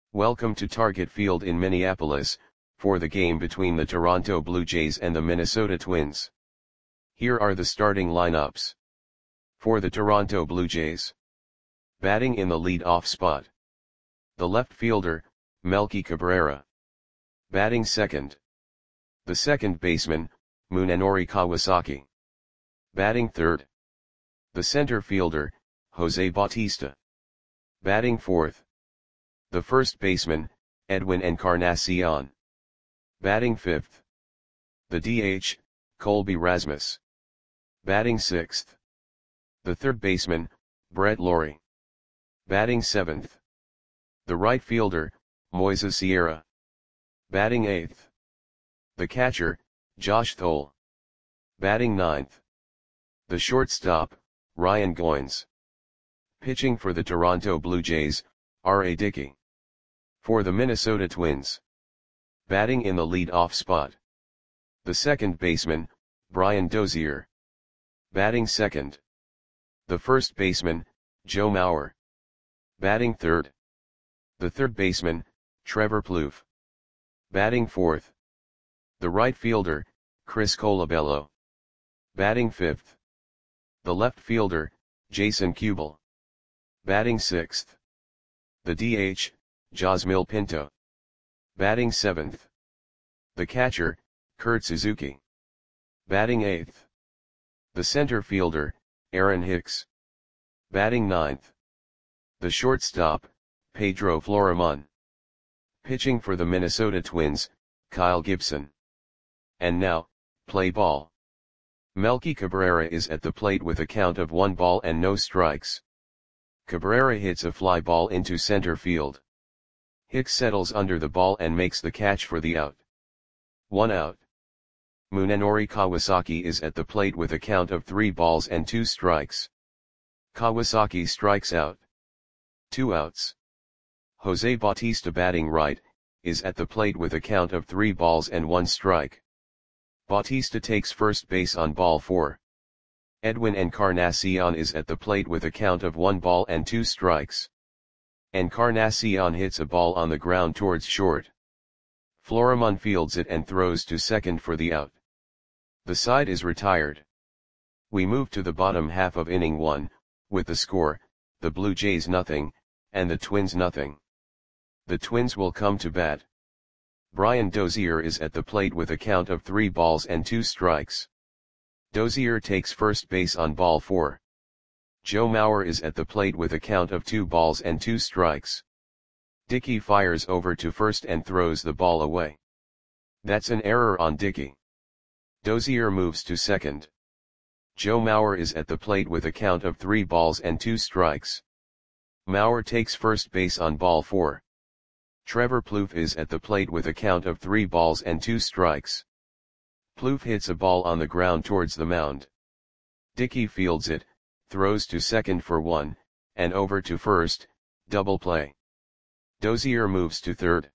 Welcome to Target Field in Minneapolis, for the game between the Toronto Blue Jays and the Minnesota Twins. Here are the starting lineups. For the Toronto Blue Jays. Batting in the lead-off spot. The left fielder, Melky Cabrera. Batting second. The second baseman, Munenori Kawasaki. Batting third. The center fielder, Jose Bautista. Batting fourth. The first baseman, Edwin Encarnacion. Batting fifth. The DH, Colby Rasmus. Batting sixth. The third baseman, Brett Lawrie. Batting seventh. The right fielder, Moises Sierra. Batting eighth. The catcher, Josh Thole. Batting ninth. The shortstop, Ryan Goins. Pitching for the Toronto Blue Jays, R.A. Dickey. For the Minnesota Twins. Batting in the lead-off spot. The second baseman, Brian Dozier. Batting second. The first baseman, Joe Mauer. Batting third. The third baseman, Trevor Plouffe. Batting fourth. The right fielder, Chris Colabello. Batting fifth. The left fielder, Jason Kubel. Batting sixth. The DH, Josmil Pinto. Batting seventh. The catcher, Kurt Suzuki. Batting eighth. The center fielder, Aaron Hicks. Batting ninth. The shortstop, Pedro Florimon. Pitching for the Minnesota Twins, Kyle Gibson. And now, play ball. Melky Cabrera is at the plate with a count of 1 ball and no strikes. Cabrera hits a fly ball into center field. Hicks settles under the ball and makes the catch for the out. 1 out. Munenori Kawasaki is at the plate with a count of 3 balls and 2 strikes. Kawasaki strikes out. 2 outs. Jose Bautista, batting right, is at the plate with a count of 3 balls and 1 strike. Bautista takes first base on ball 4. Edwin Encarnacion is at the plate with a count of 1 ball and 2 strikes. Encarnacion hits a ball on the ground towards short. Florimon fields it and throws to second for the out. The side is retired. We move to the bottom half of inning 1, with the score, the Blue Jays 0, and the Twins 0. The Twins will come to bat. Brian Dozier is at the plate with a count of 3 balls and 2 strikes. Dozier takes first base on ball 4. Joe Mauer is at the plate with a count of 2 balls and 2 strikes. Dickey fires over to first and throws the ball away. That's an error on Dickey. Dozier moves to second. Joe Mauer is at the plate with a count of 3 balls and 2 strikes. Mauer takes first base on ball 4. Trevor Plouffe is at the plate with a count of 3 balls and 2 strikes. Plouffe hits a ball on the ground towards the mound. Dickey fields it, throws to second for 1, and over to first, double play. Dozier moves to third.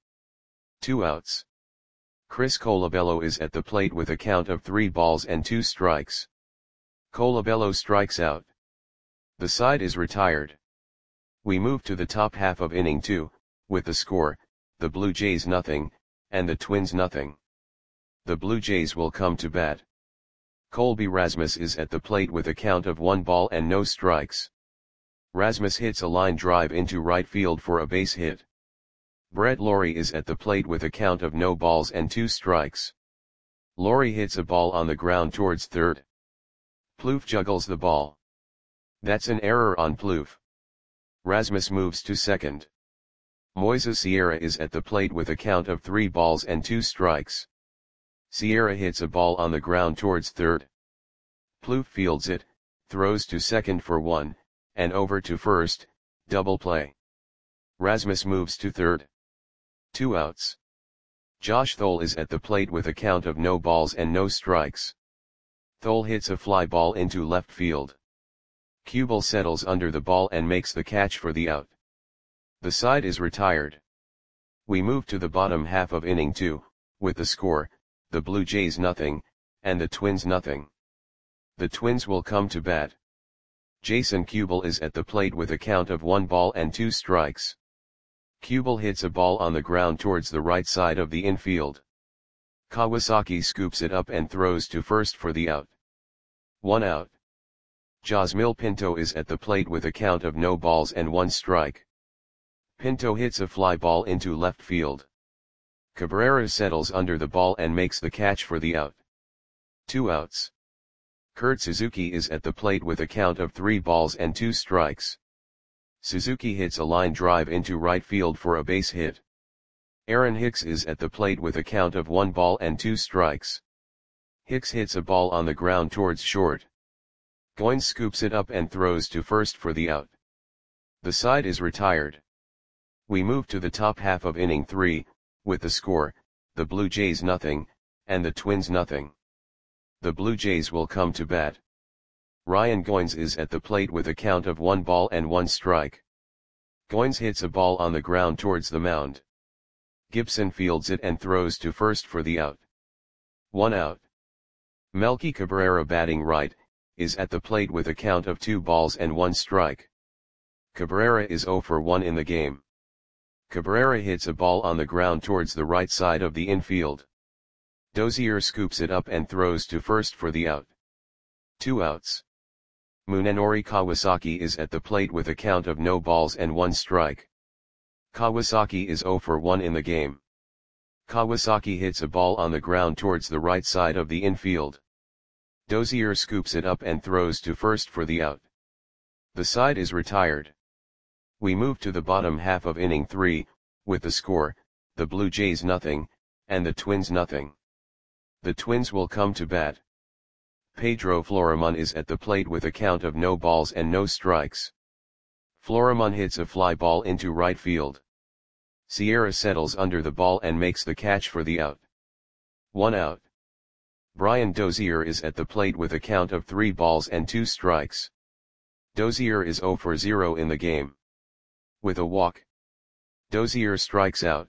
2 outs. Chris Colabello is at the plate with a count of 3 balls and 2 strikes. Colabello strikes out. The side is retired. We move to the top half of inning 2, with the score, the Blue Jays 0, and the Twins 0. The Blue Jays will come to bat. Colby Rasmus is at the plate with a count of 1 ball and no strikes. Rasmus hits a line drive into right field for a base hit. Brett Lawrie is at the plate with a count of no balls and 2 strikes. Lawrie hits a ball on the ground towards third. Plouffe juggles the ball. That's an error on Plouffe. Rasmus moves to second. Moises Sierra is at the plate with a count of 3 balls and 2 strikes. Sierra hits a ball on the ground towards third. Plouffe fields it, throws to second for 1, and over to first, double play. Rasmus moves to third. 2 outs. Josh Thole is at the plate with a count of no balls and no strikes. Thole hits a fly ball into left field. Kubel settles under the ball and makes the catch for the out. The side is retired. We move to the bottom half of inning 2, with the score, the Blue Jays 0, and the Twins 0. The Twins will come to bat. Jason Kubel is at the plate with a count of 1 ball and 2 strikes. Kubel hits a ball on the ground towards the right side of the infield. Kawasaki scoops it up and throws to first for the out. 1 out. Josmil Pinto is at the plate with a count of no balls and 1 strike. Pinto hits a fly ball into left field. Cabrera settles under the ball and makes the catch for the out. 2 outs. Kurt Suzuki is at the plate with a count of 3 balls and 2 strikes. Suzuki hits a line drive into right field for a base hit. Aaron Hicks is at the plate with a count of 1 ball and 2 strikes. Hicks hits a ball on the ground towards short. Goins scoops it up and throws to first for the out. The side is retired. We move to the top half of inning 3, with the score, the Blue Jays nothing, and the Twins nothing. The Blue Jays will come to bat. Ryan Goins is at the plate with a count of 1 ball and 1 strike. Goins hits a ball on the ground towards the mound. Gibson fields it and throws to first for the out. 1 out. Melky Cabrera, batting right, is at the plate with a count of 2 balls and 1 strike. Cabrera is 0 for 1 in the game. Cabrera hits a ball on the ground towards the right side of the infield. Dozier scoops it up and throws to first for the out. 2 outs. Munenori Kawasaki is at the plate with a count of no balls and 1 strike. Kawasaki is 0 for 1 in the game. Kawasaki hits a ball on the ground towards the right side of the infield. Dozier scoops it up and throws to first for the out. The side is retired. We move to the bottom half of inning 3, with the score, the Blue Jays nothing, and the Twins nothing. The Twins will come to bat. Pedro Florimon is at the plate with a count of no balls and no strikes. Florimon hits a fly ball into right field. Sierra settles under the ball and makes the catch for the out. 1 out. Brian Dozier is at the plate with a count of 3 balls and 2 strikes. Dozier is 0 for 0 in the game. With a walk, Dozier strikes out.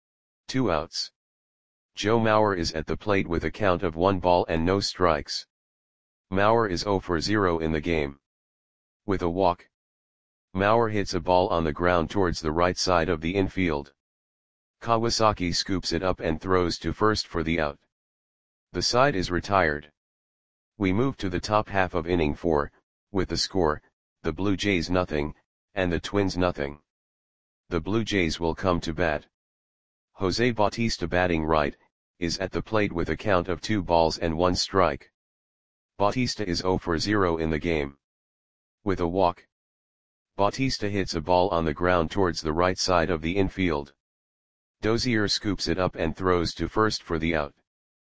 2 outs. Joe Mauer is at the plate with a count of 1 ball and no strikes. Mauer is 0 for 0 in the game. With a walk, Mauer hits a ball on the ground towards the right side of the infield. Kawasaki scoops it up and throws to first for the out. The side is retired. We move to the top half of inning 4, with the score, the Blue Jays nothing, and the Twins nothing. The Blue Jays will come to bat. Jose Bautista, batting right, is at the plate with a count of 2 balls and 1 strike. Bautista is 0 for 0 in the game. With a walk, Bautista hits a ball on the ground towards the right side of the infield. Dozier scoops it up and throws to first for the out.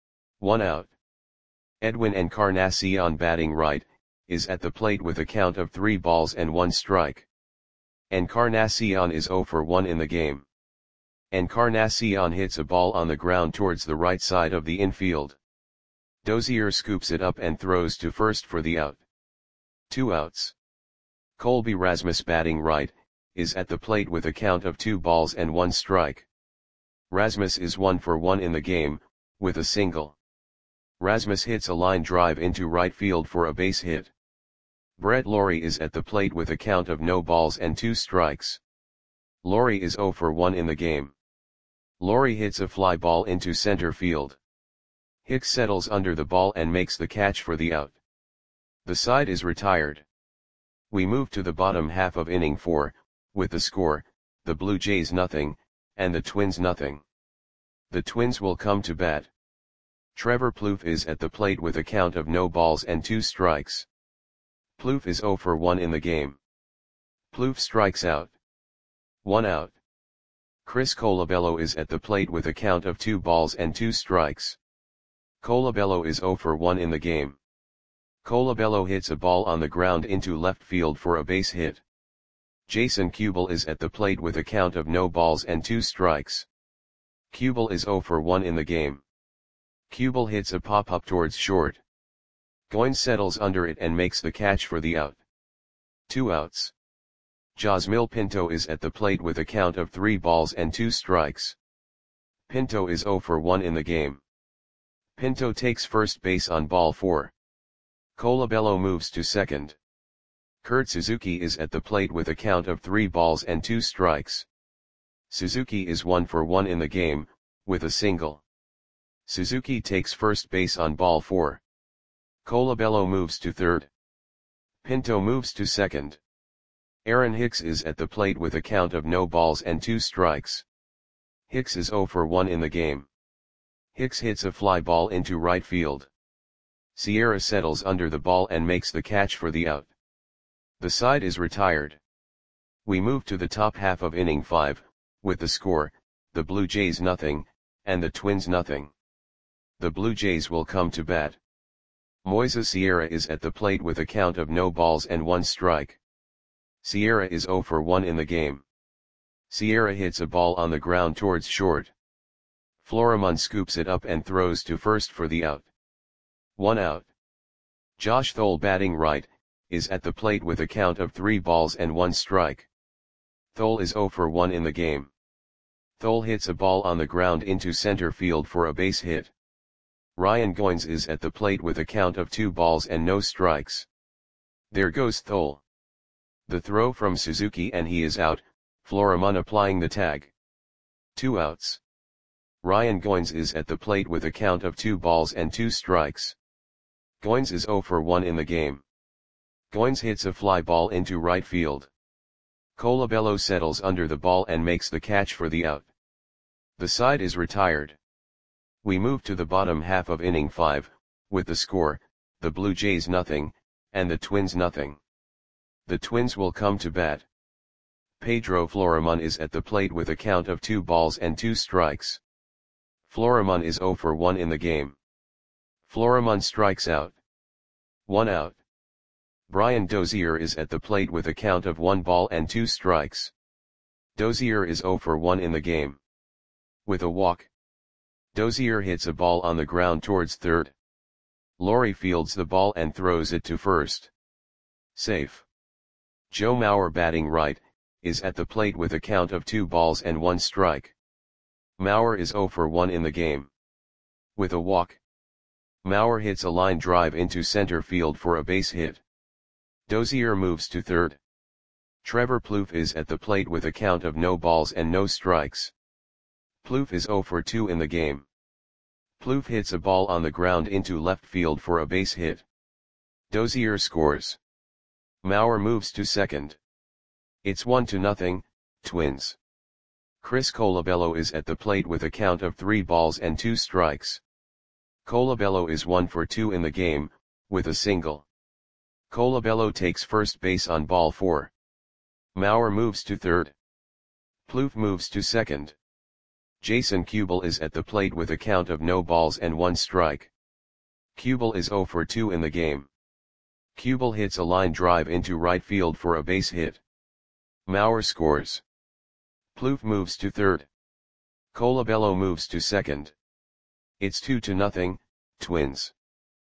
1 out. Edwin Encarnacion, batting right, is at the plate with a count of 3 balls and 1 strike. Encarnacion is 0 for 1 in the game. Encarnacion hits a ball on the ground towards the right side of the infield. Dozier scoops it up and throws to first for the out. 2 outs. Colby Rasmus, batting right, is at the plate with a count of 2 balls and 1 strike. Rasmus is 1 for 1 in the game, with a single. Rasmus hits a line drive into right field for a base hit. Brett Lawrie is at the plate with a count of no balls and 2 strikes. Lawrie is 0 for 1 in the game. Lawrie hits a fly ball into center field. Hicks settles under the ball and makes the catch for the out. The side is retired. We move to the bottom half of inning 4, with the score, the Blue Jays nothing, and the Twins nothing. The Twins will come to bat. Trevor Plouffe is at the plate with a count of no balls and 2 strikes. Plouffe is 0 for 1 in the game. Plouffe strikes out. 1 out. Chris Colabello is at the plate with a count of 2 balls and 2 strikes. Colabello is 0 for 1 in the game. Colabello hits a ball on the ground into left field for a base hit. Jason Kubel is at the plate with a count of no balls and 2 strikes. Kubel is 0 for 1 in the game. Kubel hits a pop-up towards short. Goins settles under it and makes the catch for the out. 2 outs. Josmil Pinto is at the plate with a count of 3 balls and 2 strikes. Pinto is 0 for 1 in the game. Pinto takes first base on ball 4. Colabello moves to second. Kurt Suzuki is at the plate with a count of 3 balls and 2 strikes. Suzuki is 1 for 1 in the game, with a single. Suzuki takes first base on ball 4. Colabello moves to third. Pinto moves to second. Aaron Hicks is at the plate with a count of no balls and 2 strikes. Hicks is 0 for 1 in the game. Hicks hits a fly ball into right field. Sierra settles under the ball and makes the catch for the out. The side is retired. We move to the top half of inning 5, with the score, the Blue Jays nothing, and the Twins nothing. The Blue Jays will come to bat. Moises Sierra is at the plate with a count of no balls and 1 strike. Sierra is 0 for 1 in the game. Sierra hits a ball on the ground towards short. Florimon scoops it up and throws to first for the out. 1 out. Josh Thole batting right, is at the plate with a count of 3 balls and 1 strike. Thole is 0 for 1 in the game. Thole hits a ball on the ground into center field for a base hit. Ryan Goins is at the plate with a count of 2 balls and no strikes. There goes Thole. The throw from Suzuki and he is out, Florimon applying the tag. 2 outs. Ryan Goins is at the plate with a count of 2 balls and 2 strikes. Goins is 0 for 1 in the game. Goins hits a fly ball into right field. Colabello settles under the ball and makes the catch for the out. The side is retired. We move to the bottom half of inning 5, with the score, the Blue Jays nothing, and the Twins nothing. The Twins will come to bat. Pedro Florimon is at the plate with a count of 2 balls and 2 strikes. Florimon is 0 for 1 in the game. Florimon strikes out. 1 out. Brian Dozier is at the plate with a count of 1 ball and 2 strikes. Dozier is 0 for 1 in the game. With a walk. Dozier hits a ball on the ground towards third. Laurie fields the ball and throws it to first. Safe. Joe Mauer batting right, is at the plate with a count of 2 balls and 1 strike. Mauer is 0 for 1 in the game. With a walk. Mauer hits a line drive into center field for a base hit. Dozier moves to third. Trevor Plouffe is at the plate with a count of no balls and no strikes. Plouffe is 0 for 2 in the game. Plouffe hits a ball on the ground into left field for a base hit. Dozier scores. Mauer moves to second. It's 1-0, Twins. Chris Colabello is at the plate with a count of 3 balls and 2 strikes. Colabello is 1 for 2 in the game, with a single. Colabello takes first base on ball 4. Mauer moves to third. Plouffe moves to second. Jason Kubel is at the plate with a count of no balls and 1 strike. Kubel is 0 for 2 in the game. Kubel hits a line drive into right field for a base hit. Mauer scores. Plouffe moves to third. Colabello moves to second. It's 2-0, Twins.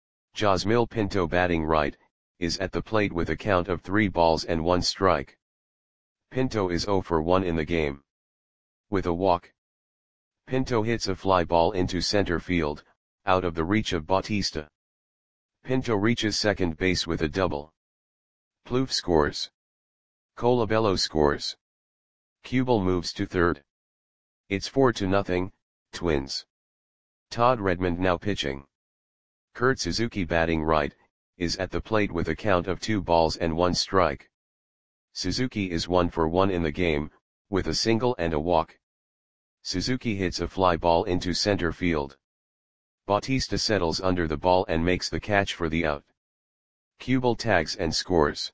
Josmil Pinto batting right, is at the plate with a count of 3 balls and 1 strike. Pinto is 0 for 1 in the game. With a walk. Pinto hits a fly ball into center field, out of the reach of Bautista. Pinto reaches second base with a double. Plouffe scores. Colabello scores. Kubel moves to third. It's 4-0, Twins. Todd Redmond now pitching. Kurt Suzuki batting right, is at the plate with a count of 2 balls and 1 strike. Suzuki is 1 for 1 in the game, with a single and a walk. Suzuki hits a fly ball into center field. Bautista settles under the ball and makes the catch for the out. Kubel tags and scores.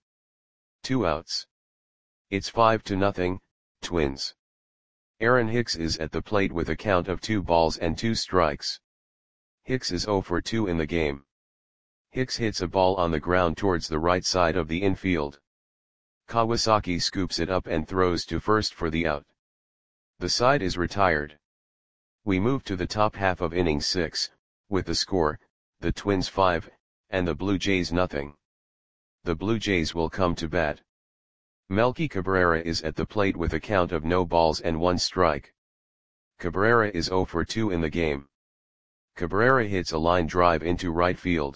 2 outs. It's 5-0, Twins. Aaron Hicks is at the plate with a count of 2 balls and 2 strikes. Hicks is 0 for 2 in the game. Hicks hits a ball on the ground towards the right side of the infield. Kawasaki scoops it up and throws to first for the out. The side is retired. We move to the top half of inning 6, with the score, the Twins 5, and the Blue Jays nothing. The Blue Jays will come to bat. Melky Cabrera is at the plate with a count of no balls and 1 strike. Cabrera is 0 for 2 in the game. Cabrera hits a line drive into right field.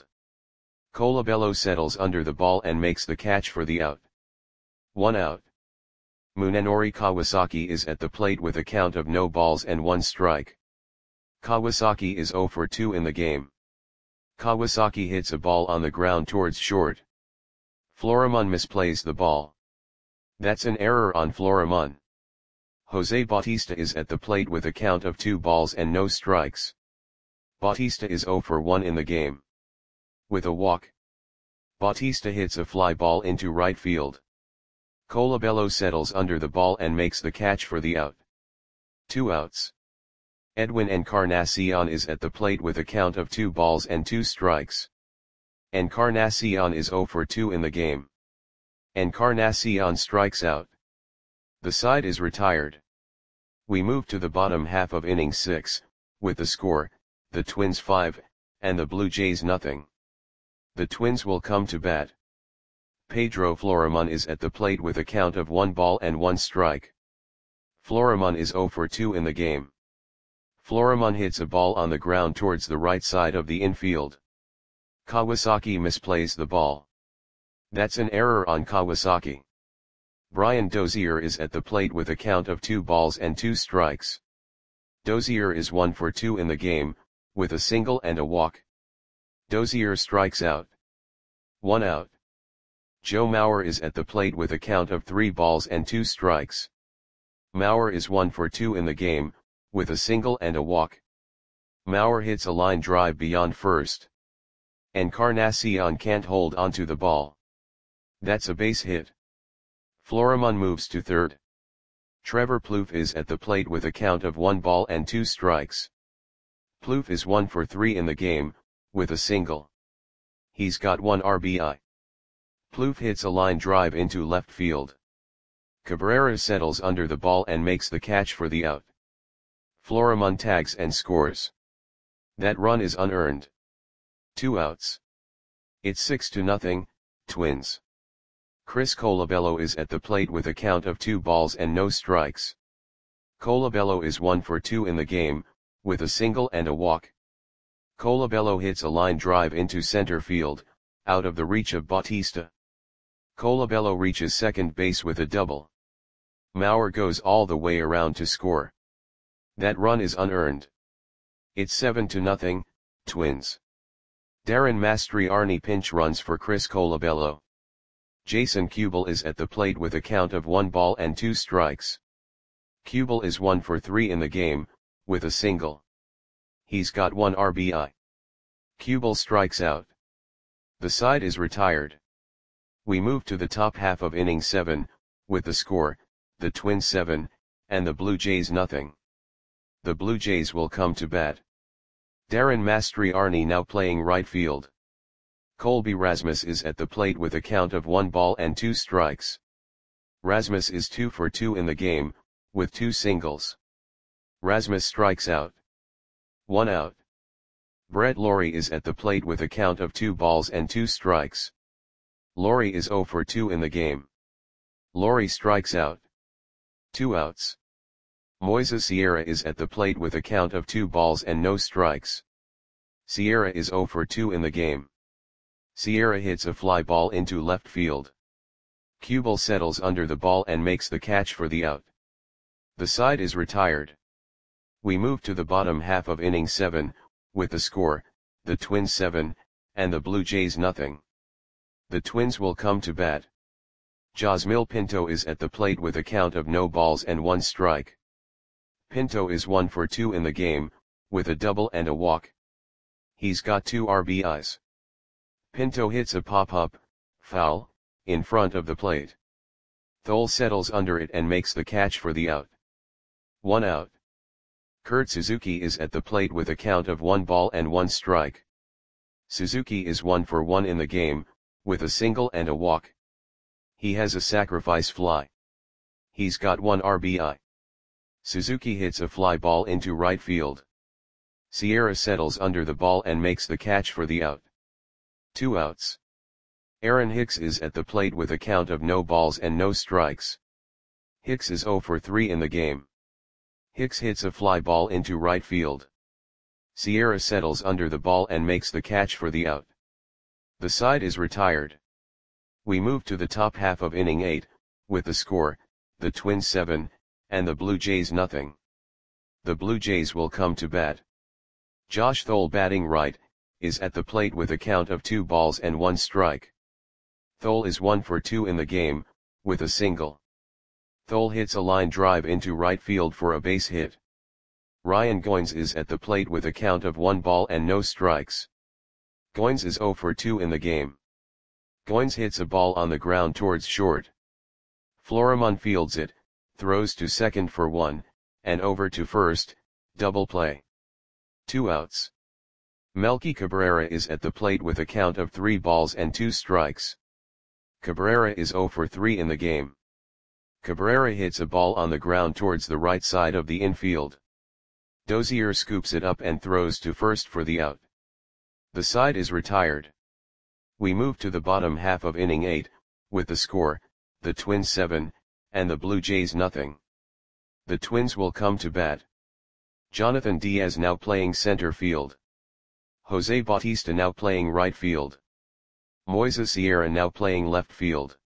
Colabello settles under the ball and makes the catch for the out. 1 out. Munenori Kawasaki is at the plate with a count of no balls and 1 strike. Kawasaki is 0 for 2 in the game. Kawasaki hits a ball on the ground towards short. Florimon misplays the ball. That's an error on Florimon. Jose Bautista is at the plate with a count of 2 balls and no strikes. Bautista is 0 for 1 in the game. With a walk, Bautista hits a fly ball into right field. Colabello settles under the ball and makes the catch for the out. 2 outs. Edwin Encarnacion is at the plate with a count of 2 balls and 2 strikes. Encarnacion is 0 for 2 in the game. Encarnacion strikes out. The side is retired. We move to the bottom half of inning 6, with the score, the Twins 5, and the Blue Jays nothing. The Twins will come to bat. Pedro Florimon is at the plate with a count of 1 ball and 1 strike. Florimon is 0 for 2 in the game. Florimon hits a ball on the ground towards the right side of the infield. Kawasaki misplays the ball. That's an error on Kawasaki. Brian Dozier is at the plate with a count of 2 balls and 2 strikes. Dozier is 1 for 2 in the game, with a single and a walk. Dozier strikes out. 1 out. Joe Mauer is at the plate with a count of 3 balls and 2 strikes. Mauer is 1 for 2 in the game, with a single and a walk. Mauer hits a line drive beyond first. Encarnacion can't hold onto the ball. That's a base hit. Florimon moves to third. Trevor Plouffe is at the plate with a count of 1 ball and 2 strikes. Plouffe is 1 for 3 in the game, with a single. He's got 1 RBI. Plouffe hits a line drive into left field. Cabrera settles under the ball and makes the catch for the out. Florimon tags and scores. That run is unearned. 2 outs. It's 6-0, Twins. Chris Colabello is at the plate with a count of 2 balls and no strikes. Colabello is 1 for 2 in the game, with a single and a walk. Colabello hits a line drive into center field, out of the reach of Bautista. Colabello reaches second base with a double. Mauer goes all the way around to score. That run is unearned. It's 7-0, Twins. Darren Mastriarni pinch runs for Chris Colabello. Jason Kubel is at the plate with a count of 1 ball and 2 strikes. Kubel is 1 for 3 in the game, with a single. He's got 1 RBI. Kubel strikes out. The side is retired. We move to the top half of inning 7, with the score, the Twins 7, and the Blue Jays nothing. The Blue Jays will come to bat. Darren Mastriarni now playing right field. Colby Rasmus is at the plate with a count of 1 ball and 2 strikes. Rasmus is 2 for 2 in the game, with 2 singles. Rasmus strikes out. 1 out. Brett Lawrie is at the plate with a count of 2 balls and 2 strikes. Lawrie is 0 for 2 in the game. Lawrie strikes out. 2 outs. Moises Sierra is at the plate with a count of 2 balls and no strikes. Sierra is 0 for 2 in the game. Sierra hits a fly ball into left field. Kubel settles under the ball and makes the catch for the out. The side is retired. We move to the bottom half of inning 7, with the score, the Twins 7, and the Blue Jays nothing. The Twins will come to bat. Josmil Pinto is at the plate with a count of no balls and 1 strike. Pinto is 1 for 2 in the game, with a double and a walk. He's got 2 RBIs. Pinto hits a pop-up, foul, in front of the plate. Thole settles under it and makes the catch for the out. 1 out. Kurt Suzuki is at the plate with a count of 1 ball and 1 strike. Suzuki is 1 for 1 in the game, with a single and a walk. He has a sacrifice fly. He's got 1 RBI. Suzuki hits a fly ball into right field. Sierra settles under the ball and makes the catch for the out. 2 outs. Aaron Hicks is at the plate with a count of no balls and no strikes. Hicks is 0 for 3 in the game. Hicks hits a fly ball into right field. Sierra settles under the ball and makes the catch for the out. The side is retired. We move to the top half of inning 8, with the score, the Twins 7, and the Blue Jays nothing. The Blue Jays will come to bat. Josh Thole batting right, is at the plate with a count of 2 balls and 1 strike. Thole is 1 for 2 in the game, with a single. Thole hits a line drive into right field for a base hit. Ryan Goins is at the plate with a count of 1 ball and no strikes. Goins is 0 for 2 in the game. Goins hits a ball on the ground towards short. Florimon fields it, throws to second for 1, and over to first, double play. 2 outs. Melky Cabrera is at the plate with a count of 3 balls and 2 strikes. Cabrera is 0 for 3 in the game. Cabrera hits a ball on the ground towards the right side of the infield. Dozier scoops it up and throws to first for the out. The side is retired. We move to the bottom half of inning 8, with the score, the Twins 7, and the Blue Jays nothing. The Twins will come to bat. Jonathan Diaz now playing center field. Jose Bautista now playing right field. Moises Sierra now playing left field.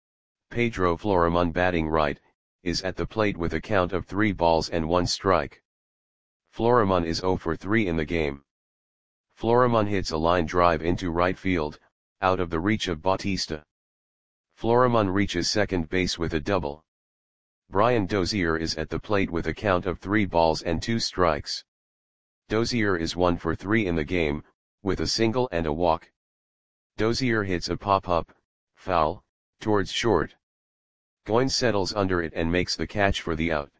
Pedro Florimon batting right, is at the plate with a count of 3 balls and 1 strike. Florimon is 0 for 3 in the game. Florimon hits a line drive into right field, out of the reach of Bautista. Florimon reaches second base with a double. Brian Dozier is at the plate with a count of 3 balls and 2 strikes. Dozier is 1 for 3 in the game, with a single and a walk. Dozier hits a pop-up, foul, towards short. Goins settles under it and makes the catch for the out.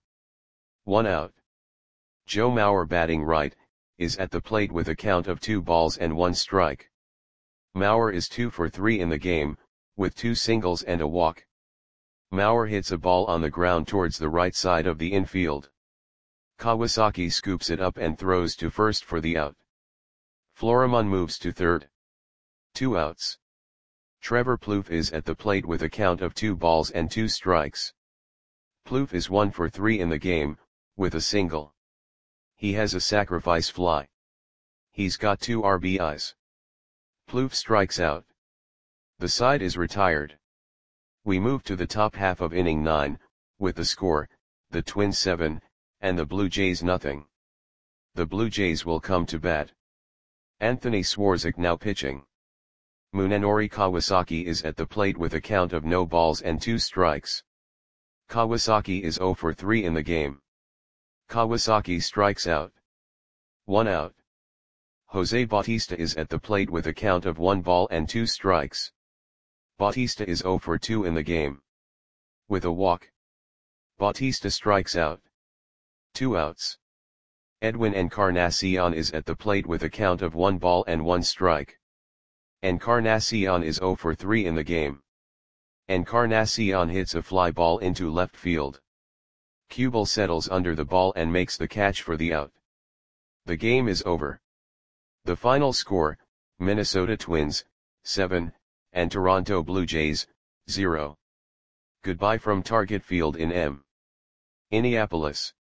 1 out. Joe Mauer batting right, is at the plate with a count of 2 balls and 1 strike. Mauer is 2 for 3 in the game, with 2 singles and a walk. Mauer hits a ball on the ground towards the right side of the infield. Kawasaki scoops it up and throws to first for the out. Florimon moves to third. 2 outs. Trevor Plouffe is at the plate with a count of 2 balls and 2 strikes. Plouffe is 1 for 3 in the game, with a single. He has a sacrifice fly. He's got 2 RBIs. Plouffe strikes out. The side is retired. We move to the top half of inning 9, with the score, the Twins 7, and the Blue Jays nothing. The Blue Jays will come to bat. Anthony Swarzak now pitching. Munenori Kawasaki is at the plate with a count of no balls and 2 strikes. Kawasaki is 0 for 3 in the game. Kawasaki strikes out. 1 out. Jose Bautista is at the plate with a count of 1 ball and 2 strikes. Bautista is 0 for 2 in the game. With a walk. Bautista strikes out. 2 outs. Edwin Encarnacion is at the plate with a count of 1 ball and 1 strike. Encarnacion is 0 for 3 in the game. Encarnacion hits a fly ball into left field. Kubel settles under the ball and makes the catch for the out. The game is over. The final score, Minnesota Twins, 7, and Toronto Blue Jays, 0. Goodbye from Target Field in Minneapolis.